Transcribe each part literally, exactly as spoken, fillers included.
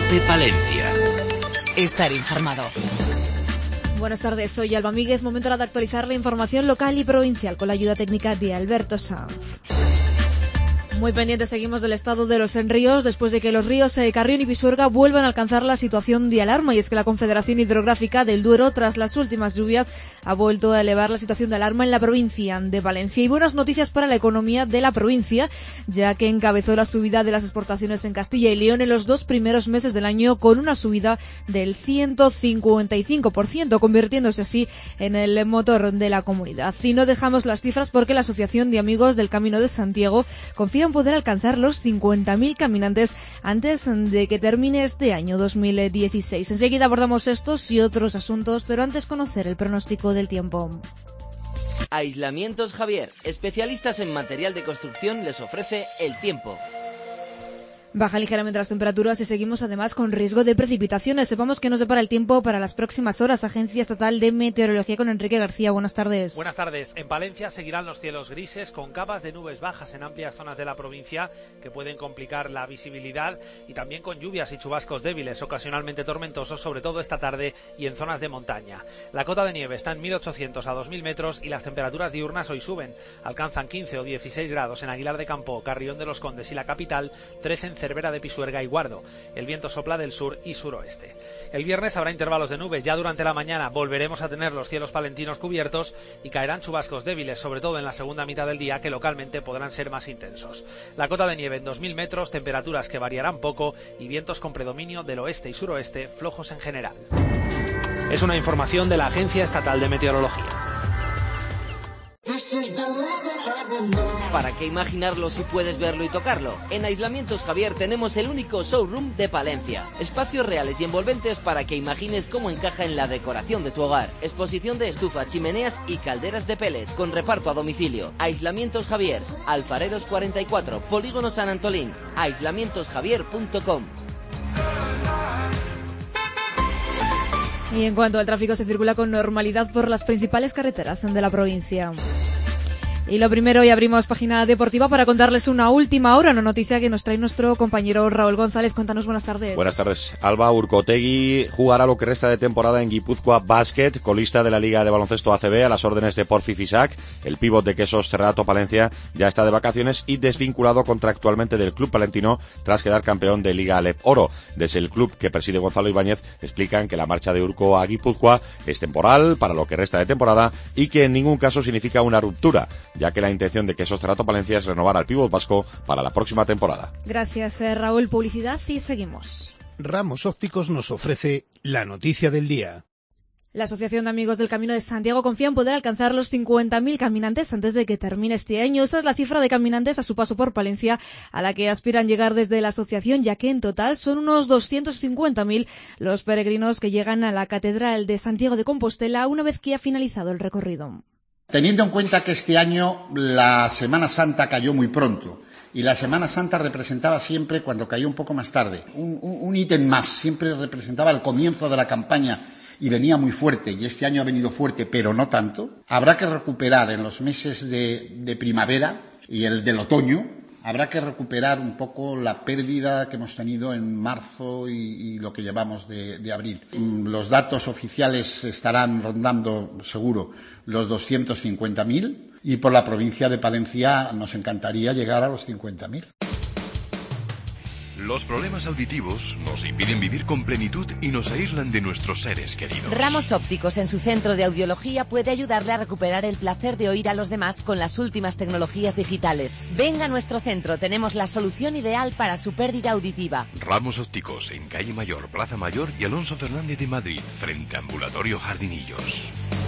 Cope Palencia. Estar informado. Buenas tardes, soy Alba Míguez. Momento de actualizar la información local y provincial con la ayuda técnica de Alberto Sanz. Muy pendientes seguimos del estado de los ríos después de que los ríos eh, Carrión y Pisuerga vuelvan a alcanzar la situación de alarma, y es que la Confederación Hidrográfica del Duero, tras las últimas lluvias, ha vuelto a elevar la situación de alarma en la provincia de Valencia. Y buenas noticias para la economía de la provincia, ya que encabezó la subida de las exportaciones en Castilla y León en los dos primeros meses del año, con una subida del ciento cincuenta y cinco por ciento, convirtiéndose así en el motor de la comunidad. Y no dejamos las cifras porque la Asociación de Amigos del Camino de Santiago confía en poder alcanzar los cincuenta mil caminantes antes de que termine este año dos mil dieciséis. Enseguida abordamos estos y otros asuntos, pero antes conocer el pronóstico del tiempo. Aislamientos Javier, especialistas en material de construcción, les ofrece el tiempo. Bajan ligeramente las temperaturas y seguimos además con riesgo de precipitaciones. Sepamos que nos depara el tiempo para las próximas horas. Agencia Estatal de Meteorología con Enrique García. Buenas tardes. Buenas tardes. En Palencia seguirán los cielos grises con capas de nubes bajas en amplias zonas de la provincia que pueden complicar la visibilidad, y también con lluvias y chubascos débiles, ocasionalmente tormentosos, sobre todo esta tarde y en zonas de montaña. La cota de nieve está en mil ochocientos a dos mil metros y las temperaturas diurnas hoy suben. Alcanzan quince o dieciséis grados en Aguilar de Campo, Carrión de los Condes y la capital, trece en Cervera de Pisuerga y Guardo. El viento sopla del sur y suroeste. El viernes habrá intervalos de nubes. Ya durante la mañana volveremos a tener los cielos palentinos cubiertos y caerán chubascos débiles, sobre todo en la segunda mitad del día, que localmente podrán ser más intensos. La cota de nieve en dos mil metros, temperaturas que variarán poco y vientos con predominio del oeste y suroeste, flojos en general. Es una información de la Agencia Estatal de Meteorología. ¿Para qué imaginarlo si puedes verlo y tocarlo? En Aislamientos Javier tenemos el único showroom de Palencia. Espacios reales y envolventes para que imagines cómo encaja en la decoración de tu hogar. Exposición de estufa, chimeneas y calderas de pellet, con reparto a domicilio. Aislamientos Javier, Alfareros cuarenta y cuatro, Polígono San Antolín, aislamientos javier punto com. Y en cuanto al tráfico, se circula con normalidad por las principales carreteras de la provincia. Y lo primero, hoy abrimos página deportiva para contarles una última hora, una noticia que nos trae nuestro compañero Raúl González. Cuéntanos, buenas tardes. Buenas tardes. Alba Urcotegui jugará lo que resta de temporada en Guipúzcoa Basket, colista de la Liga de Baloncesto A C B, a las órdenes de Porfi Fisac. El pívot de Quesos Cerrato Palencia ya está de vacaciones y desvinculado contractualmente del club palentino tras quedar campeón de Liga Alep Oro. Desde el club que preside Gonzalo Ibáñez explican que la marcha de Urco a Guipúzcoa es temporal para lo que resta de temporada y que en ningún caso significa una ruptura, ya que la intención de Quesos Cerrato Palencia es renovar al pívot vasco para la próxima temporada. Gracias, eh, Raúl. Publicidad y seguimos. Ramos Ópticos nos ofrece la noticia del día. La Asociación de Amigos del Camino de Santiago confía en poder alcanzar los cincuenta mil caminantes antes de que termine este año. Esa es la cifra de caminantes a su paso por Palencia a la que aspiran llegar desde la asociación, ya que en total son unos doscientos cincuenta mil los peregrinos que llegan a la Catedral de Santiago de Compostela una vez que ha finalizado el recorrido. Teniendo en cuenta que este año la Semana Santa cayó muy pronto y la Semana Santa representaba siempre, cuando cayó un poco más tarde, un, un, un ítem más, siempre representaba el comienzo de la campaña y venía muy fuerte, y este año ha venido fuerte, pero no tanto, habrá que recuperar en los meses de, de primavera y el del otoño, habrá que recuperar un poco la pérdida que hemos tenido en marzo y, y lo que llevamos de, de abril. Los datos oficiales estarán rondando, seguro, los doscientos cincuenta mil, y por la provincia de Palencia nos encantaría llegar a los cincuenta mil. Los problemas auditivos nos impiden vivir con plenitud y nos aíslan de nuestros seres queridos. Ramos Ópticos, en su centro de audiología, puede ayudarle a recuperar el placer de oír a los demás con las últimas tecnologías digitales. Venga a nuestro centro, tenemos la solución ideal para su pérdida auditiva. Ramos Ópticos, en Calle Mayor, Plaza Mayor y Alonso Fernández de Madrid, frente a Ambulatorio Jardinillos.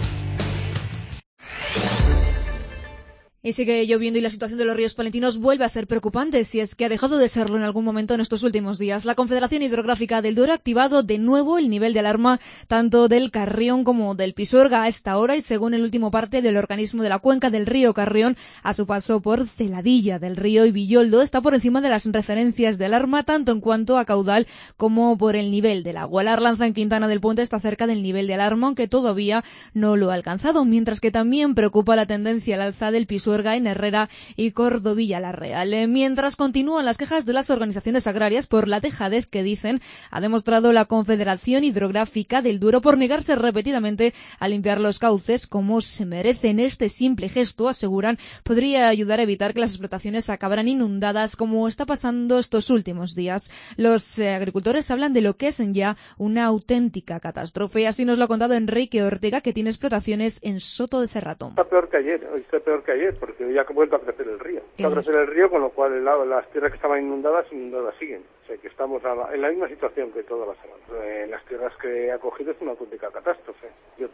Y sigue lloviendo y la situación de los ríos palentinos vuelve a ser preocupante, si es que ha dejado de serlo en algún momento en estos últimos días. La Confederación Hidrográfica del Duero ha activado de nuevo el nivel de alarma tanto del Carrión como del Pisuerga a esta hora, y según el último parte del organismo de la cuenca del río Carrión, a su paso por Celadilla del río y Villoldo, está por encima de las referencias de alarma tanto en cuanto a caudal como por el nivel del agua. La Arlanza en Quintana del Puente está cerca del nivel de alarma, aunque todavía no lo ha alcanzado, mientras que también preocupa la tendencia al alza del Pisuerga Pisuerga, en Herrera y Cordovilla la Real. Eh, mientras continúan las quejas de las organizaciones agrarias por la dejadez que dicen ha demostrado la Confederación Hidrográfica del Duero por negarse repetidamente a limpiar los cauces como se merecen. Este simple gesto, aseguran, podría ayudar a evitar que las explotaciones acabaran inundadas como está pasando estos últimos días. Los eh, agricultores hablan de lo que es ya una auténtica catástrofe. Así nos lo ha contado Enrique Ortega, que tiene explotaciones en Soto de Cerrato. Está peor que ayer, hoy está peor que ayer, porque hoy ha vuelto a crecer el río. Está a crecer el río, con lo cual el lado, las tierras que estaban inundadas, inundadas siguen. O sea que estamos a la, en la misma situación que todas las semanas. Eh, las tierras que ha cogido es una auténtica catástrofe. Yo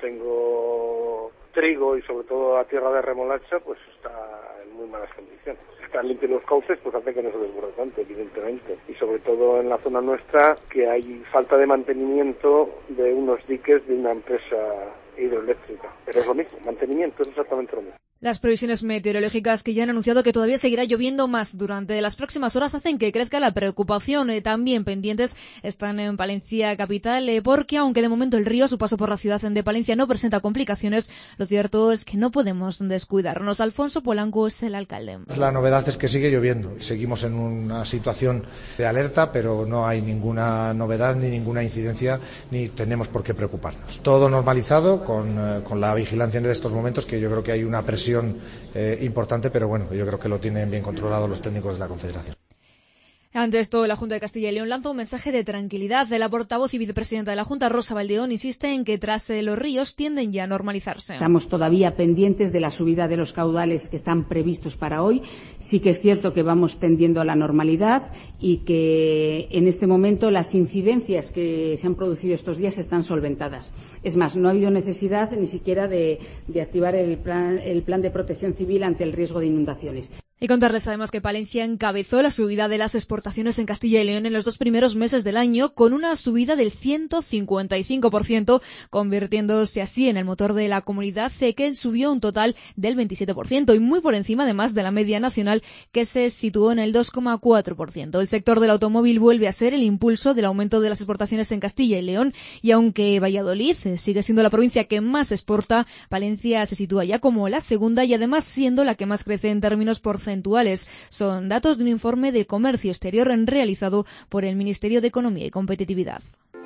tengo trigo y sobre todo la tierra de remolacha, pues está en muy malas condiciones. Estar limpios los cauces pues hace que no se desborde tanto, evidentemente. Y sobre todo en la zona nuestra, que hay falta de mantenimiento de unos diques de una empresa hidroeléctrica. Pero es lo mismo, mantenimiento es exactamente lo mismo. Las previsiones meteorológicas que ya han anunciado que todavía seguirá lloviendo más durante las próximas horas hacen que crezca la preocupación. Eh, también pendientes están en Palencia capital, eh, porque aunque de momento el río a su paso por la ciudad de Palencia no presenta complicaciones, lo cierto es que no podemos descuidarnos. Alfonso Polanco es el alcalde. La novedad es que sigue lloviendo. Seguimos en una situación de alerta, pero no hay ninguna novedad ni ninguna incidencia, ni tenemos por qué preocuparnos. Todo normalizado con, eh, con la vigilancia de estos momentos, que yo creo que hay una presión Eh, importante, pero bueno, yo creo que lo tienen bien controlado los técnicos de la Confederación. Ante esto, la Junta de Castilla y León lanza un mensaje de tranquilidad. La portavoz y vicepresidenta de la Junta, Rosa Valdeón, insiste en que tras eh, los ríos tienden ya a normalizarse. Estamos todavía pendientes de la subida de los caudales que están previstos para hoy. Sí que es cierto que vamos tendiendo a la normalidad y que en este momento las incidencias que se han producido estos días están solventadas. Es más, no ha habido necesidad ni siquiera de, de activar el plan, el plan de protección civil ante el riesgo de inundaciones. Y contarles además que Palencia encabezó la subida de las exportaciones en Castilla y León en los dos primeros meses del año, con una subida del ciento cincuenta y cinco por ciento, convirtiéndose así en el motor de la comunidad, que subió un total del veintisiete por ciento y muy por encima además de la media nacional, que se situó en el dos coma cuatro por ciento. El sector del automóvil vuelve a ser el impulso del aumento de las exportaciones en Castilla y León, y aunque Valladolid sigue siendo la provincia que más exporta, Palencia se sitúa ya como la segunda y además siendo la que más crece en términos porcentuales. Son datos de un informe de comercio exterior realizado por el Ministerio de Economía y Competitividad.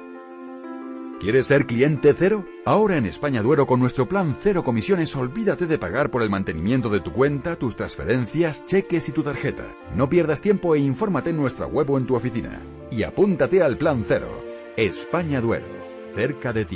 ¿Quieres ser cliente cero? Ahora en España Duero, con nuestro plan cero comisiones, olvídate de pagar por el mantenimiento de tu cuenta, tus transferencias, cheques y tu tarjeta. No pierdas tiempo e infórmate en nuestra web o en tu oficina. Y apúntate al plan cero. España Duero, cerca de ti.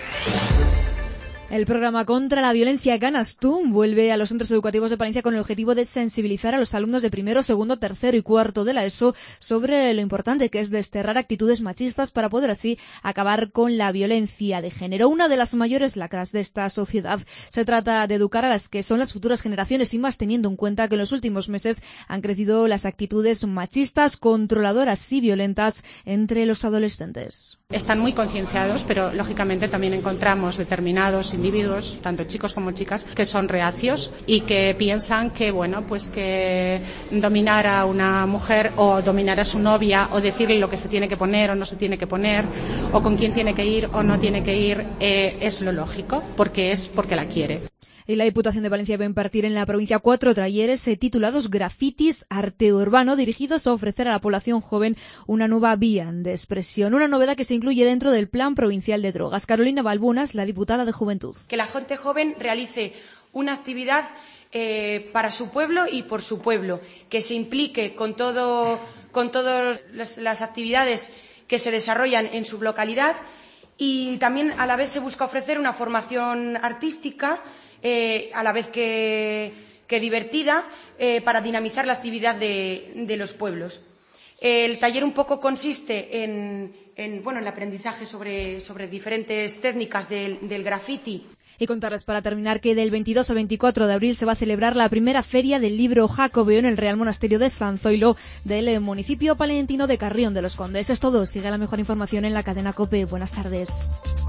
El programa contra la violencia Ganas Tú vuelve a los centros educativos de Palencia con el objetivo de sensibilizar a los alumnos de primero, segundo, tercero y cuarto de la ESO sobre lo importante que es desterrar actitudes machistas para poder así acabar con la violencia de género, una de las mayores lacras de esta sociedad. Se trata de educar a las que son las futuras generaciones y más teniendo en cuenta que en los últimos meses han crecido las actitudes machistas, controladoras y violentas entre los adolescentes. Están muy concienciados, pero lógicamente también encontramos determinados individuos, tanto chicos como chicas, que son reacios y que piensan que, bueno, pues que dominar a una mujer o dominar a su novia o decirle lo que se tiene que poner o no se tiene que poner o con quién tiene que ir o no tiene que ir eh, es lo lógico, porque es porque la quiere. Y la Diputación de Valencia va a impartir en la provincia cuatro talleres eh, titulados Grafitis, Arte Urbano, dirigidos a ofrecer a la población joven una nueva vía de expresión, una novedad que se incluye dentro del Plan Provincial de Drogas. Carolina Balbunas, la diputada de Juventud. Que la gente joven realice una actividad eh, para su pueblo y por su pueblo, que se implique con todo, con todas las, las actividades que se desarrollan en su localidad, y también a la vez se busca ofrecer una formación artística Eh, a la vez que, que divertida, eh, para dinamizar la actividad de, de los pueblos. El taller un poco consiste en, en, bueno, en el aprendizaje sobre, sobre diferentes técnicas del, del graffiti. Y contarles para terminar que del veintidós al veinticuatro de abril se va a celebrar la primera feria del libro jacobeo en el Real Monasterio de San Zoilo del municipio palentino de Carrión de los Condes. Es todo. Sigue la mejor información en la cadena COPE. Buenas tardes.